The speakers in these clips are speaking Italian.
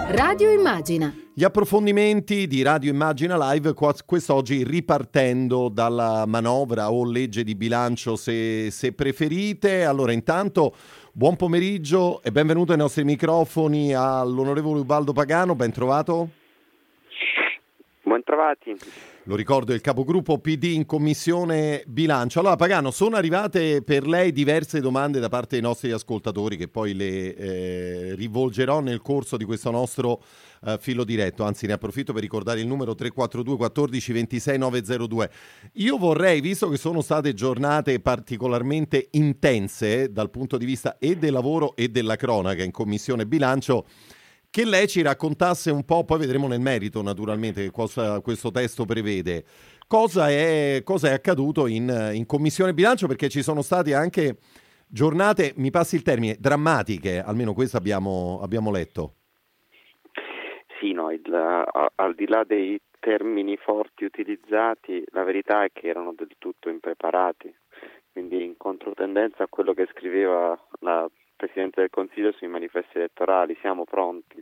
Radio Immagina. Gli approfondimenti di Radio Immagina Live quest'oggi ripartendo dalla manovra o legge di bilancio se preferite. Allora intanto buon pomeriggio e benvenuto ai nostri microfoni all'onorevole Ubaldo Pagano, ben trovato. Ben trovati. Lo ricordo, il capogruppo PD in commissione bilancio. Allora Pagano, sono arrivate per lei diverse domande da parte dei nostri ascoltatori che poi le rivolgerò nel corso di questo nostro filo diretto, anzi ne approfitto per ricordare il numero 342 14 26 902. Io vorrei, visto che sono state giornate particolarmente intense dal punto di vista e del lavoro e della cronaca in commissione bilancio, che lei ci raccontasse un po', poi vedremo nel merito naturalmente che cosa questo testo prevede, cosa è accaduto in commissione bilancio, perché ci sono state anche giornate, mi passi il termine, drammatiche, almeno questo abbiamo letto. Sì, no, al di là dei termini forti utilizzati, la verità è che erano del tutto impreparati, quindi in controtendenza a quello che scriveva la Presidente del Consiglio sui manifesti elettorali. Siamo pronti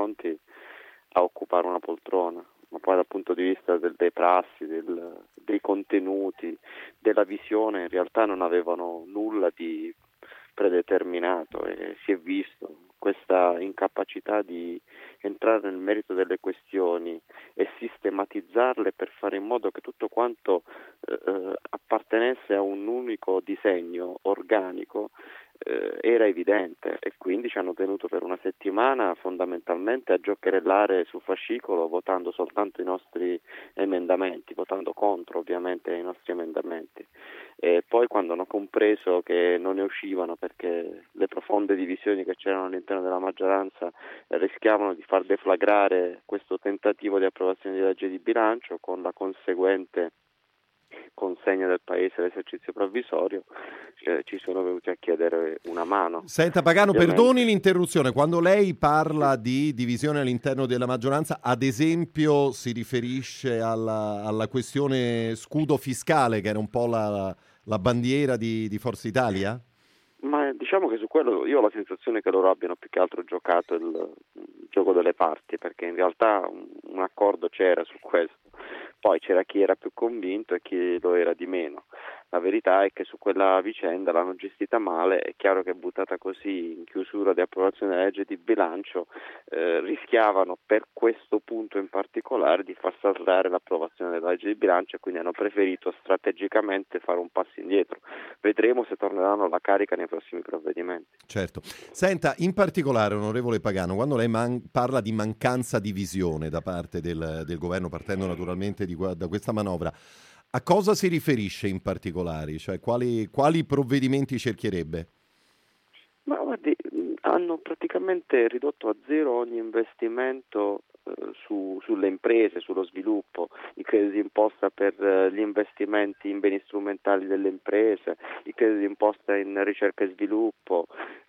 a occupare una poltrona, ma poi dal punto di vista dei prassi, dei contenuti, della visione, in realtà non avevano nulla di predeterminato e si è visto questa incapacità di entrare nel merito delle questioni e sistematizzarle per fare in modo che tutto quanto appartenesse a un unico disegno organico. Era evidente e quindi ci hanno tenuto per una settimana fondamentalmente a giocherellare sul fascicolo, votando soltanto i nostri emendamenti, votando contro ovviamente i nostri emendamenti. E poi quando hanno compreso che non ne uscivano perché le profonde divisioni che c'erano all'interno della maggioranza rischiavano di far deflagrare questo tentativo di approvazione di legge di bilancio con la conseguente consegna del Paese all'esercizio provvisorio, ci sono venuti a chiedere una mano. Senta Pagano, perdoni l'interruzione, quando lei parla di divisione all'interno della maggioranza, ad esempio si riferisce alla questione scudo fiscale, che era un po' la bandiera di Forza Italia? Ma diciamo che su quello io ho la sensazione che loro abbiano più che altro giocato il gioco delle parti, perché in realtà un accordo c'era su questo. Poi c'era chi era più convinto e chi lo era di meno. La verità è che su quella vicenda l'hanno gestita male, è chiaro che buttata così in chiusura di approvazione della legge di bilancio rischiavano per questo punto in particolare di far saltare l'approvazione della legge di bilancio e quindi hanno preferito strategicamente fare un passo indietro. Vedremo se torneranno alla carica nei prossimi provvedimenti. Certo. Senta, in particolare, onorevole Pagano, quando lei parla di mancanza di visione da parte del governo, partendo naturalmente da questa manovra, a cosa si riferisce in particolare? Cioè, quali provvedimenti cercherebbe? Ma guardi, hanno praticamente ridotto a zero ogni investimento sulle imprese, sullo sviluppo, i crediti d'imposta per gli investimenti in beni strumentali delle imprese, i crediti d'imposta in ricerca e sviluppo,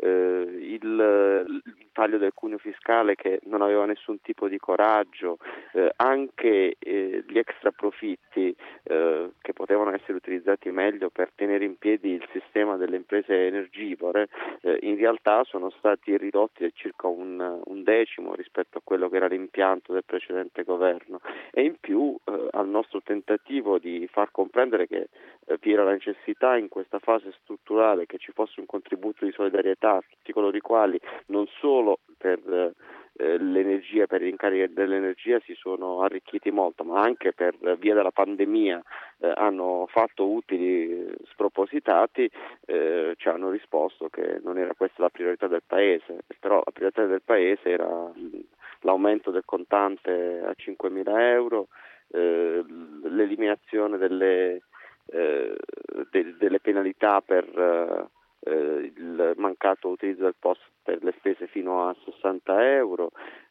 il taglio del cuneo fiscale che non aveva nessun tipo di coraggio, anche gli extra profitti che potevano essere utilizzati meglio per tenere in piedi il sistema delle imprese energivore, in realtà sono stati ridotti a circa un decimo rispetto a quello che era l'impianto del precedente governo, e in più al nostro tentativo di far comprendere che vi era la necessità in questa fase strutturale che ci fosse un contributo di solidarietà a tutti coloro i quali non solo per l'energia, per i rincari dell'energia si sono arricchiti molto, ma anche per via della pandemia hanno fatto utili spropositati, ci hanno risposto che non era questa la priorità del Paese, però la priorità del Paese era l'aumento del contante a 5.000 euro, l'eliminazione delle penalità per il mancato utilizzo del POS per le spese fino a 60 euro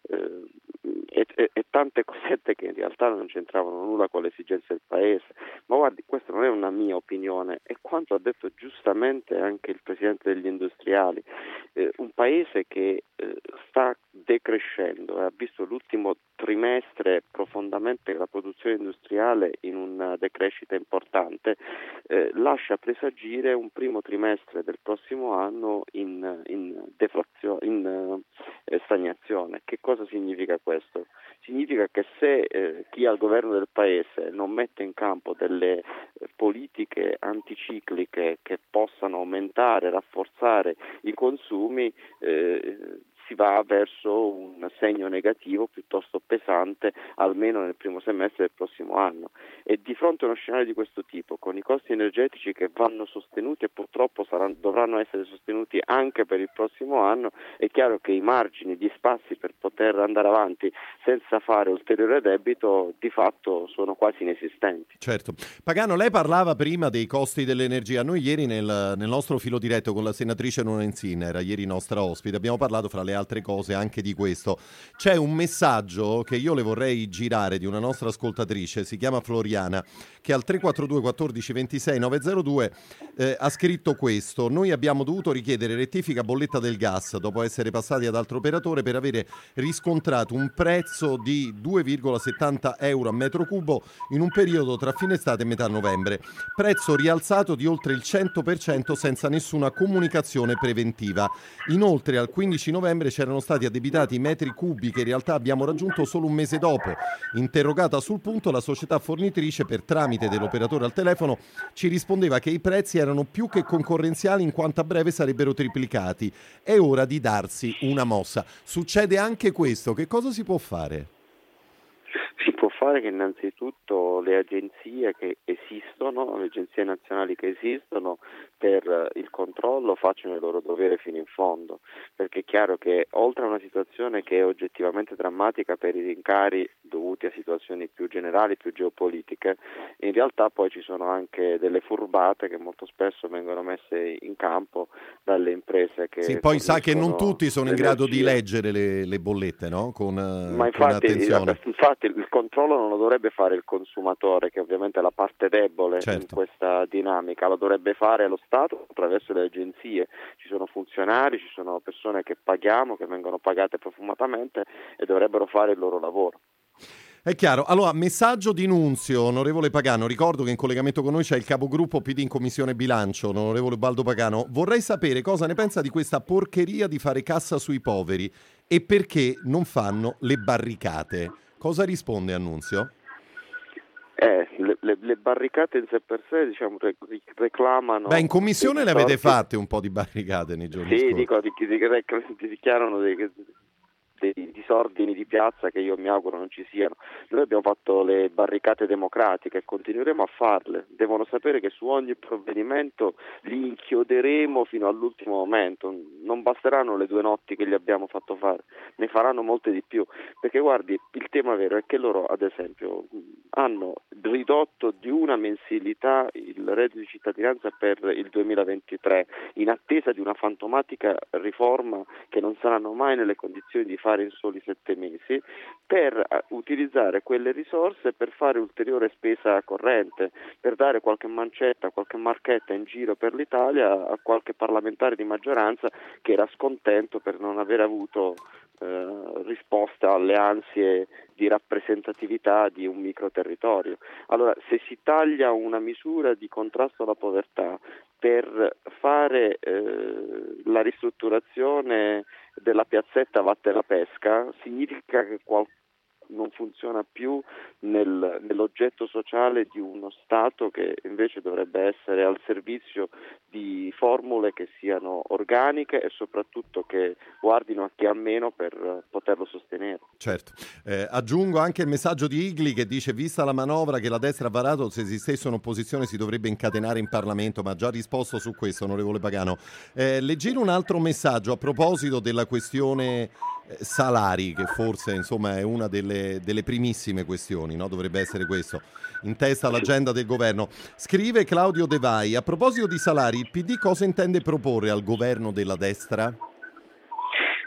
e tante cosette che in realtà non c'entravano nulla con le esigenze del Paese. Ma guardi, questa non è una mia opinione, è quanto ha detto giustamente anche il Presidente degli Industriali. Un Paese che sta decrescendo e ha visto l'ultimo trimestre profondamente la produzione industriale in una decrescita importante, lascia presagire un primo trimestre del prossimo anno in deflazione, in stagnazione. Che cosa significa questo? Significa che se chi ha il governo del paese non mette in campo delle politiche anticicliche che possano aumentare, rafforzare i consumi, si va verso un segno negativo piuttosto pesante, almeno nel primo semestre del prossimo anno. E di fronte a uno scenario di questo tipo, con i costi energetici che vanno sostenuti e purtroppo dovranno essere sostenuti anche per il prossimo anno, è chiaro che i margini, gli spazi per poter andare avanti senza fare ulteriore debito di fatto sono quasi inesistenti. Certo. Pagano, lei parlava prima dei costi dell'energia. Noi ieri nel nostro filo diretto con la senatrice Lorenzin, era ieri nostra ospite, abbiamo parlato fra le altre cose anche di questo. C'è un messaggio che io le vorrei girare di una nostra ascoltatrice, si chiama Floriana, che al 342 14 26 902 ha scritto questo: noi abbiamo dovuto richiedere rettifica bolletta del gas dopo essere passati ad altro operatore per avere riscontrato un prezzo di 2,70 euro a metro cubo in un periodo tra fine estate e metà novembre, prezzo rialzato di oltre il 100% senza nessuna comunicazione preventiva. Inoltre al 15 novembre c'erano stati addebitati i metri cubi che in realtà abbiamo raggiunto solo un mese dopo. Interrogata sul punto, la società fornitrice, per tramite dell'operatore al telefono, ci rispondeva che i prezzi erano più che concorrenziali in quanto a breve sarebbero triplicati. È ora di darsi una mossa. Succede anche questo, che cosa si può fare? Si può fare che innanzitutto le agenzie che esistono, le agenzie nazionali che esistono per il controllo facciano il loro dovere fino in fondo, perché è chiaro che oltre a una situazione che è oggettivamente drammatica per i rincari dovuti a situazioni più generali, più geopolitiche, in realtà poi ci sono anche delle furbate che molto spesso vengono messe in campo dalle imprese che... Sì, poi sa che non tutti sono in grado di leggere le bollette, no? Ma con attenzione. Infatti il controllo non lo dovrebbe fare il consumatore, che ovviamente è la parte debole in questa dinamica, lo dovrebbe fare lo Stato attraverso le agenzie. Ci sono funzionari, ci sono persone che paghiamo, che vengono pagate profumatamente e dovrebbero fare il loro lavoro. È chiaro. Allora, messaggio di Nunzio, onorevole Pagano. Ricordo che in collegamento con noi c'è il capogruppo PD in Commissione Bilancio, onorevole Baldo Pagano. Vorrei sapere cosa ne pensa di questa porcheria di fare cassa sui poveri e perché non fanno le barricate. Cosa risponde Annunzio? Le barricate in sé per sé, diciamo, reclamano... Beh, in commissione le avete fatte un po' di barricate nei giorni scorsi. Sì, dico, dichiarano dei disordini di piazza che io mi auguro non ci siano. Noi abbiamo fatto le barricate democratiche e continueremo a farle. Devono sapere che su ogni provvedimento li inchioderemo fino all'ultimo momento. Non basteranno le 2 notti che gli abbiamo fatto fare, ne faranno molte di più, perché guardi, il tema vero è che loro ad esempio hanno ridotto di una mensilità il reddito di cittadinanza per il 2023 in attesa di una fantomatica riforma che non saranno mai nelle condizioni di fare in soli 7 mesi, per utilizzare quelle risorse per fare ulteriore spesa corrente, per dare qualche mancetta, qualche marchetta in giro per l'Italia a qualche parlamentare di maggioranza che era scontento per non aver avuto risposta alle ansie di rappresentatività di un microterritorio. Allora, se si taglia una misura di contrasto alla povertà per fare la ristrutturazione della piazzetta Vatte la Pesca, significa che non funziona più nell'oggetto sociale di uno Stato che invece dovrebbe essere al servizio di formule che siano organiche e soprattutto che guardino a chi ha meno per poterlo sostenere. Certo. Aggiungo anche il messaggio di Igli che dice: vista la manovra che la destra ha varato, se esistesse un'opposizione si dovrebbe incatenare in Parlamento, ma ha già risposto su questo, onorevole Pagano. Le giro un altro messaggio a proposito della questione salari, che forse insomma è una delle primissime questioni, no? Dovrebbe essere questo in testa all'agenda del governo. Scrive Claudio De Vai: a proposito di salari, il PD cosa intende proporre al governo della destra?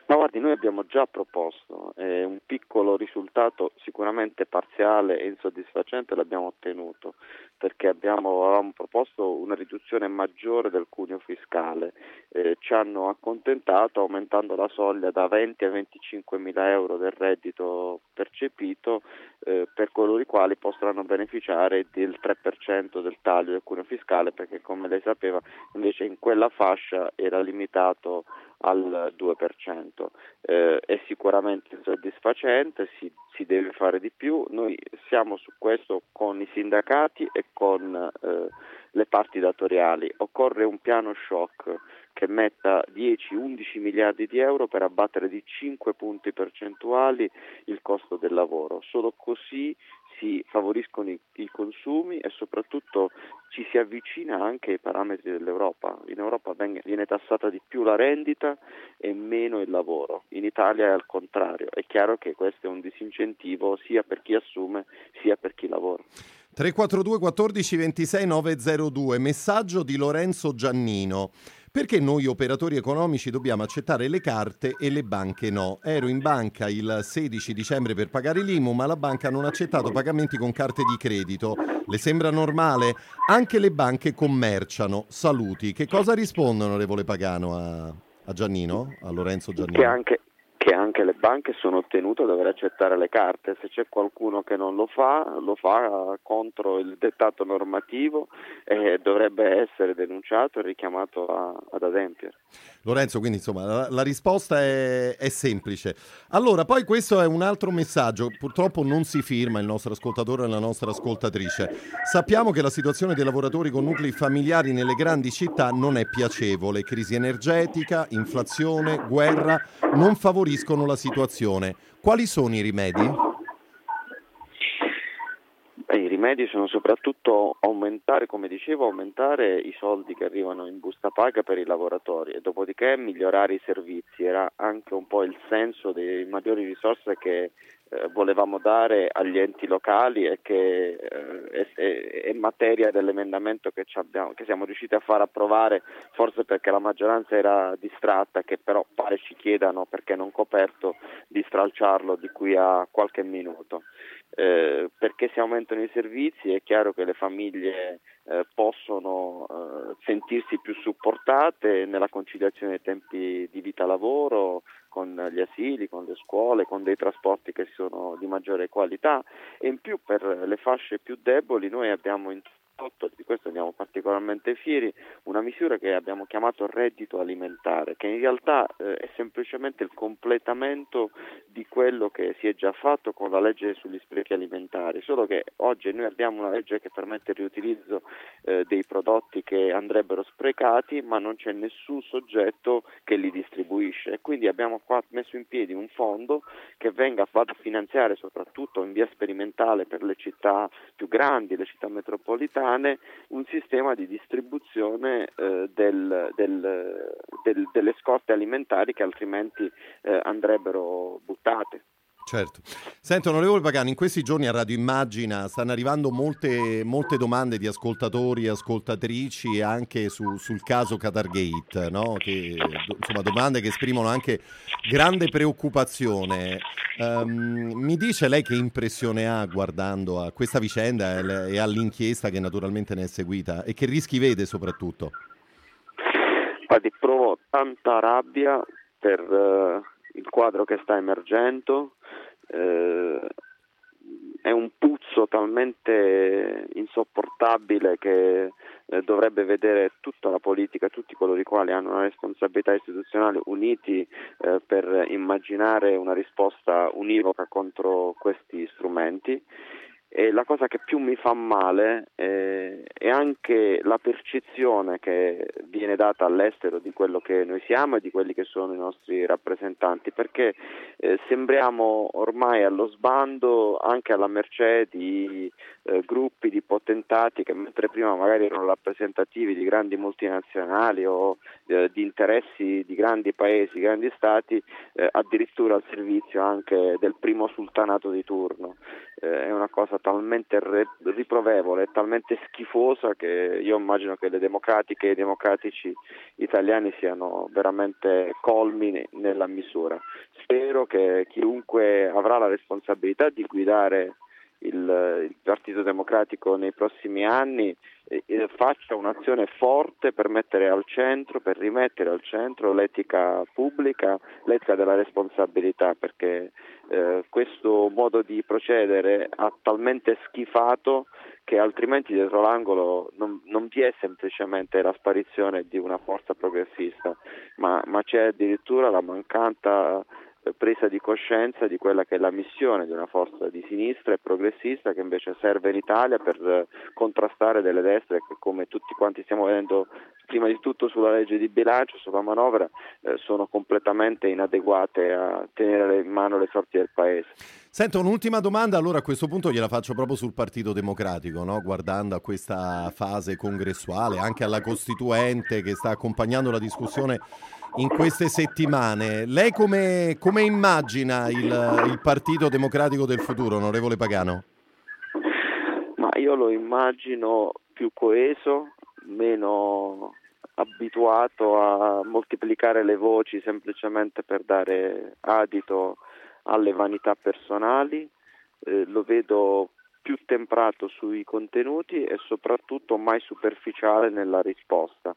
Ma guardi, noi abbiamo già proposto un piccolo risultato sicuramente parziale e insoddisfacente l'abbiamo ottenuto, perché avevamo proposto una riduzione maggiore del cuneo fiscale, ci hanno accontentato aumentando la soglia da 20 a 25 mila euro del reddito percepito per coloro i quali potranno beneficiare del 3% del taglio del cuneo fiscale, perché come lei sapeva invece in quella fascia era limitato al 2%. È sicuramente insoddisfacente, si deve fare di più. Noi siamo su questo con i sindacati e con le parti datoriali. Occorre un piano shock che metta 10-11 miliardi di euro per abbattere di 5 punti percentuali il costo del lavoro. Solo così si favoriscono i consumi e soprattutto ci si avvicina anche ai parametri dell'Europa. In Europa viene tassata di più la rendita e meno il lavoro. In Italia è al contrario. È chiaro che questo è un disincentivo sia per chi assume sia per chi lavora. 342 14 26 902, messaggio di Lorenzo Giannino. Perché noi operatori economici dobbiamo accettare le carte e le banche no? Ero in banca il 16 dicembre per pagare l'IMU, ma la banca non ha accettato pagamenti con carte di credito. Le sembra normale? Anche le banche commerciano. Saluti. Che cosa risponde, onorevole Pagano, a Giannino, a Lorenzo Giannino? Che anche le banche sono tenute a dover accettare le carte. Se c'è qualcuno che non lo fa contro il dettato normativo e dovrebbe essere denunciato e richiamato ad adempiere. Lorenzo, quindi insomma la risposta è semplice. Allora, poi questo è un altro messaggio, purtroppo non si firma il nostro ascoltatore e la nostra ascoltatrice. Sappiamo che la situazione dei lavoratori con nuclei familiari nelle grandi città non è piacevole, crisi energetica, inflazione, guerra non favoriscono la situazione. Quali sono i rimedi? I rimedi sono soprattutto aumentare, come dicevo, aumentare i soldi che arrivano in busta paga per i lavoratori e dopodiché migliorare i servizi. Era anche un po' il senso delle maggiori risorse che volevamo dare agli enti locali e che è materia dell'emendamento che siamo riusciti a far approvare, forse perché la maggioranza era distratta, che però pare ci chiedano, perché non coperto, di stralciarlo di qui a qualche minuto. Perché se aumentano i servizi è chiaro che le famiglie possono sentirsi più supportate nella conciliazione dei tempi di vita-lavoro, con gli asili, con le scuole, con dei trasporti che sono di maggiore qualità, e in più per le fasce più deboli noi abbiamo introdotto, di questo andiamo particolarmente fieri, una misura che abbiamo chiamato reddito alimentare, che in realtà è semplicemente il completamento di quello che si è già fatto con la legge sugli sprechi alimentari, solo che oggi noi abbiamo una legge che permette il riutilizzo dei prodotti che andrebbero sprecati, ma non c'è nessun soggetto che li distribuisce, e quindi abbiamo qua messo in piedi un fondo che vada a finanziare, soprattutto in via sperimentale per le città più grandi, le città metropolitane, un sistema di distribuzione delle scorte alimentari che altrimenti andrebbero buttate. Certo. Senta, onorevole Pagano, in questi giorni a Radio Immagina stanno arrivando molte domande di ascoltatori e ascoltatrici anche sul caso Qatargate, no? Che, insomma, domande che esprimono anche grande preoccupazione. Mi dice lei che impressione ha guardando a questa vicenda e all'inchiesta che naturalmente ne è seguita, e che rischi vede soprattutto? Infatti provo tanta rabbia per il quadro che sta emergendo. È un puzzo talmente insopportabile che dovrebbe vedere tutta la politica, tutti coloro i quali hanno una responsabilità istituzionale uniti per immaginare una risposta univoca contro questi strumenti. E la cosa che più mi fa male è anche la percezione che viene data all'estero di quello che noi siamo e di quelli che sono i nostri rappresentanti, perché sembriamo ormai allo sbando, anche alla mercé di gruppi di potentati che mentre prima magari erano rappresentativi di grandi multinazionali o di interessi di grandi paesi, grandi stati, addirittura al servizio anche del primo sultanato di turno. È una cosa talmente riprovevole, talmente schifosa, che io immagino che le democratiche e i democratici italiani siano veramente colmi nella misura. Spero che chiunque avrà la responsabilità di guidare il Partito Democratico nei prossimi anni faccia un'azione forte per mettere al centro, per rimettere al centro l'etica pubblica, l'etica della responsabilità, perché questo modo di procedere ha talmente schifato che altrimenti dietro l'angolo non vi è semplicemente la sparizione di una forza progressista, ma c'è addirittura la mancata presa di coscienza di quella che è la missione di una forza di sinistra e progressista che invece serve in Italia per contrastare delle destre che, come tutti quanti stiamo vedendo prima di tutto sulla legge di bilancio, sulla manovra, sono completamente inadeguate a tenere in mano le sorti del Paese. Sento, un'ultima domanda, allora a questo punto gliela faccio proprio sul Partito Democratico, no? Guardando a questa fase congressuale, anche alla Costituente che sta accompagnando la discussione in queste settimane. Lei come immagina il Partito Democratico del futuro, onorevole Pagano? Ma io lo immagino più coeso, meno abituato a moltiplicare le voci semplicemente per dare adito alle vanità personali, lo vedo più temprato sui contenuti e soprattutto mai superficiale nella risposta,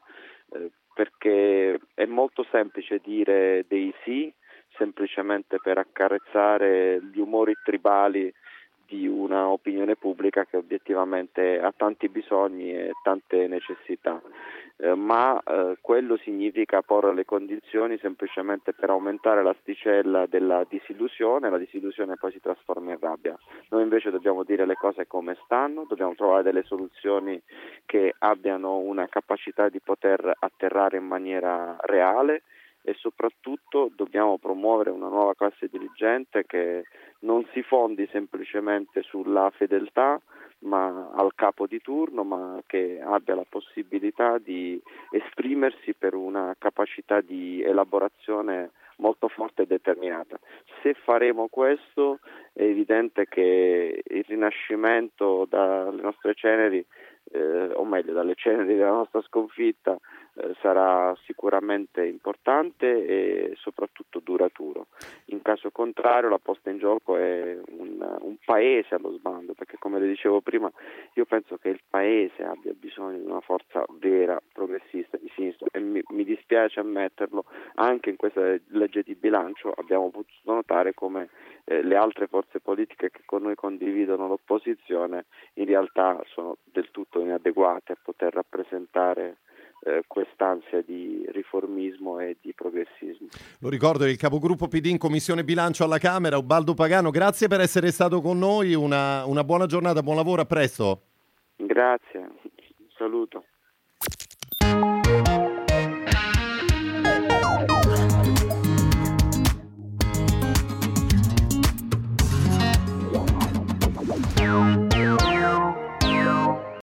perché è molto semplice dire dei sì semplicemente per accarezzare gli umori tribali di una opinione pubblica che obiettivamente ha tanti bisogni e tante necessità, ma quello significa porre le condizioni semplicemente per aumentare l'asticella della disillusione, la disillusione poi si trasforma in rabbia. Noi invece dobbiamo dire le cose come stanno, dobbiamo trovare delle soluzioni che abbiano una capacità di poter atterrare in maniera reale e soprattutto dobbiamo promuovere una nuova classe dirigente che non si fondi semplicemente sulla fedeltà al capo di turno, ma che abbia la possibilità di esprimersi per una capacità di elaborazione molto forte e determinata. Se faremo questo è evidente che il rinascimento dalle nostre ceneri, o meglio dalle ceneri della nostra sconfitta, sarà sicuramente importante e soprattutto duraturo. In caso contrario la posta in gioco è un paese allo sbando, perché come le dicevo prima io penso che il paese abbia bisogno di una forza vera, progressista, di sinistra, e mi dispiace ammetterlo, anche in questa legge di bilancio abbiamo potuto notare come le altre forze politiche che con noi condividono l'opposizione in realtà sono del tutto inadeguate a poter rappresentare quest'ansia di riformismo e di progressismo. Lo ricordo, è il capogruppo PD in Commissione Bilancio alla Camera, Ubaldo Pagano. Grazie per essere stato con noi, una buona giornata, buon lavoro, a presto. Grazie, saluto.